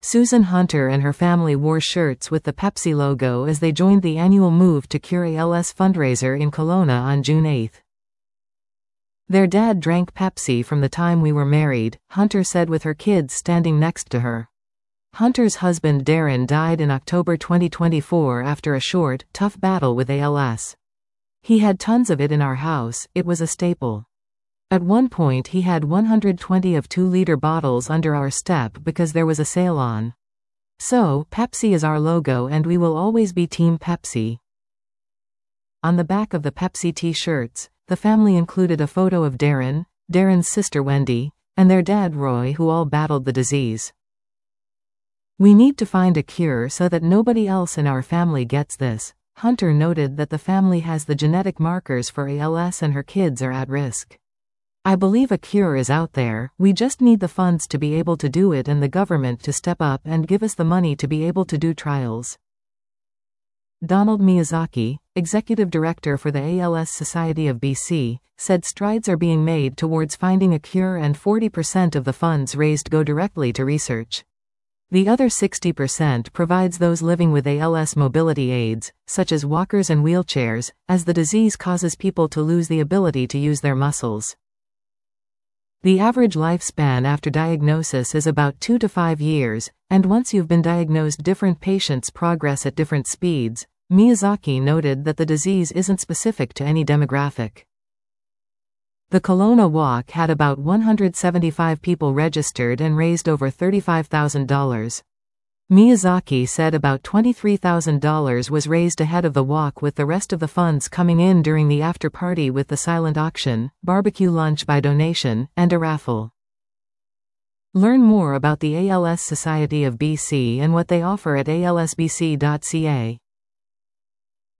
Susan Hunter and her family wore shirts with the Pepsi logo as they joined the annual Move to Cure ALS fundraiser in Kelowna on June 8. Their dad drank Pepsi from the time we were married, Hunter said with her kids standing next to her. Hunter's husband Darren died in October 2024 after a short, tough battle with ALS. He had tons of it in our house, it was a staple. At one point he had 120 of 2-liter bottles under our step because there was a sale on. So, Pepsi is our logo and we will always be Team Pepsi. On the back of the Pepsi t-shirts, the family included a photo of Darren, Darren's sister Wendy, and their dad Roy, who all battled the disease. We need to find a cure so that nobody else in our family gets this. Hunter noted that the family has the genetic markers for ALS and her kids are at risk. I believe a cure is out there, we just need the funds to be able to do it and the government to step up and give us the money to be able to do trials. Donald Miyazaki, executive director for the ALS Society of BC, said strides are being made towards finding a cure and 40% of the funds raised go directly to research. The other 60% provides those living with ALS mobility aids, such as walkers and wheelchairs, as the disease causes people to lose the ability to use their muscles. The average lifespan after diagnosis is about 2 to 5 years, and once you've been diagnosed, different patients progress at different speeds. Miyazaki noted that the disease isn't specific to any demographic. The Kelowna Walk had about 175 people registered and raised over $35,000. Miyazaki said about $23,000 was raised ahead of the walk, with the rest of the funds coming in during the after-party with the silent auction, barbecue lunch by donation, and a raffle. Learn more about the ALS Society of BC and what they offer at alsbc.ca.